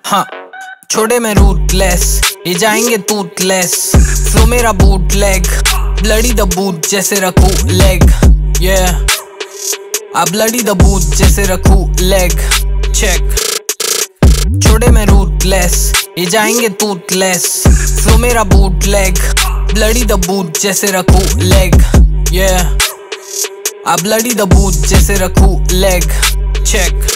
हाँ छोड़े मैं रूटलेस, ये जाएंगे टूथलेस। फ्लो मेरा bootleg, bloody the boot जैसे रखूं लेग। अब ब्लडी द बूट जैसे रखूं लेग। चेक छोड़े मैं रूटलेस, ये जाएंगे टूथलेस। फ्लो मेरा bootleg, bloody the boot जैसे रखूं लेग। अब ब्लडी द बूट जैसे रखूं लेग। चेक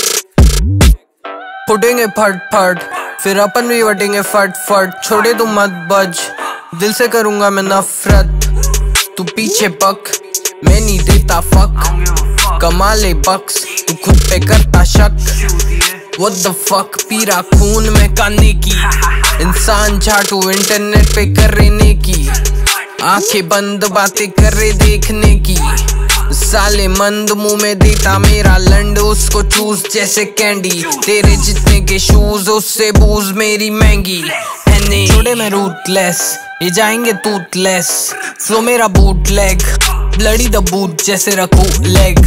फुटेंगे फट फट, फिर अपन भी वटेंगे फट फट। छोड़े तू मत बज, दिल से करूंगा मैं नफरत। तू पीछे पक, मैं नहीं देता फक। कमा ले बक्स, तू खुद पे करता शक। What the fuck, पीरा खून में काने की। इंसान झाटू इंटरनेट पे कर रहे की। आंखें बंद बातें कर रहे देखने की। साले मंद मुंह में देता मेरा लंड, उसको चूस जैसे कैंडी। तेरे जितने के शूज उससे बूज मेरी महंगी। छोड़े मैं रूटलेस, ये जाएंगे टूथलेस। फ्लो मेरा bootleg, bloody the boot जैसे रखूं लेग।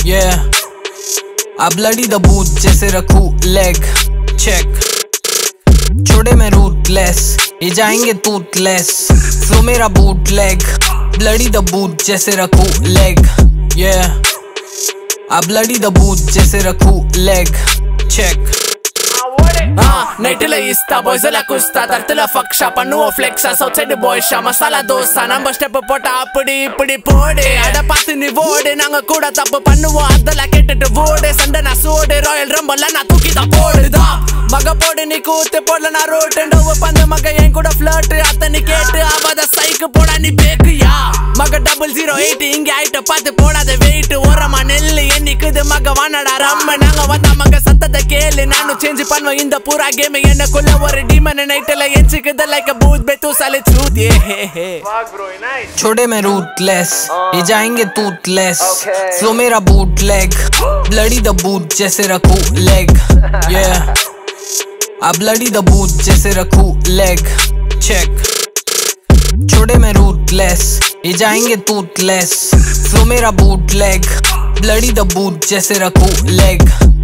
अब ब्लडी द बूट जैसे रखूं लेग। चेक छोड़े मैं रूटलेस, ये जाएंगे टूथलेस। फ्लो मेरा bootleg, bloody the boot जैसे रखूं लेग। अब ब्लडी द बूट जैसे रखूं लेग। चेक నైట్లో ఇస్తా బాయ్స్లా కుస్తా తర్తల ఫక్ష పన్ను flex south side boys masala dosa number step పోట அப்படி இப்படி போடு அட பார்த்து நீ ஓடு நாங்க கூட தப்பு பண்ணுவோம் அதெல்லாம் கேட்டுட்டு ஓடு சண்டை நான் சோடு ராயல் ரம்பல்ல நான் தூக்கி தான் போடுதா மக போடு நீ கூத்து போடல நான் ரோட்டு டவ் பந்து மக என் கூட ஃப்ளர்ட் அத்தனை கேட்டு அவத சைக்கு போடா நீ பேக்குயா மக 008 இங்க ஆயிட்ட பார்த்து போடாத வெயிட் ஓரமா நெல்லு என்னைக்குது மக வானடா ரம்ம நாங்க வந்தா மக சத்தத்தை கேளு நானும் சேஞ்ச் பண்ணுவேன் இந்த பூரா கேம் எனக்குள்ள ஒரு டீமன் நைட்ல எஞ்சிக்குது லைக் பூத் बेतू साले चूत ये fuck bro nice। छोड़े मैं रूटलेस, ये जाएंगे टूथलेस। फ्लो मेरा bootleg, bloody the boot जैसे रखूं लेग। अब ब्लडी द बूट जैसे रखूं लेग। चेक छोड़े मैं रूटलेस, ये जाएंगे टूथलेस। फ्लो मेरा bootleg, bloody the boot जैसे रखूं लेग।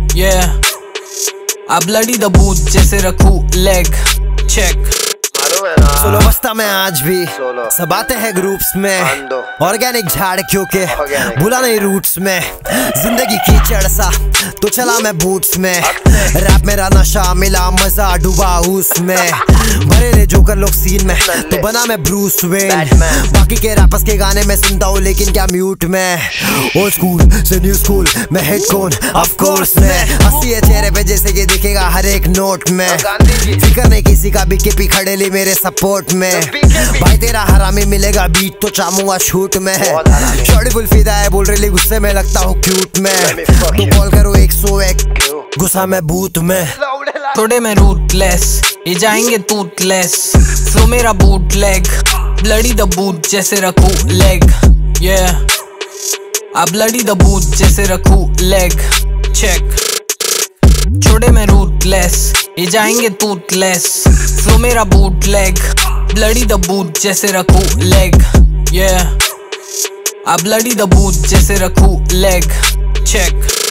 अब ब्लडी द बूट जैसे रखूं लेग। चेक सोलो बस्ता में आज भी सब आते हैं ग्रुप्स में। ऑर्गेनिक झाड़ क्योंकि भूला नहीं रूट्स में। जिंदगी कीचड़ सा तो चला मैं बूट्स में। रैप मेरा नशा मिला मजा डूबा उसमें। भरे ले जोकर लोग सीन में तो बना मैं ब्रूस वेन। बाकी के रैपर्स के गाने में सुनता हूँ लेकिन क्या म्यूट में। ओल्ड स्कूल से न्यू स्कूल में हेड कौन ऑफ कोर्स में। हंसी है चेहरे पे जैसे कि दिखेगा हर एक नोट में। फिकर नहीं किसी का बीकेपी खड़े ली मेरे सपोर्ट में। भाई तेरा हरामी मिलेगा बीट तो चामूंगा शूट में। शॉर्टी फुल फिदा है बोल रही गुस्से में लगता हूँ क्यूट में। तो कॉल करो 101 गुस्सा में बूथ में। छोड़े मैं रूटलेस, ये जाएंगे टूथलेस। फ्लो मेरा bootleg, bloody the boot जैसे रखूं लेग। अब ब्लडी द बूट जैसे रखूं लेग। चेक छोड़े मैं रूटलेस, ये जाएंगे टूथलेस। फ्लो मेरा bootleg, bloody the boot जैसे रखूं लेग। अब ब्लडी द बूट जैसे रखूं लेग। चेक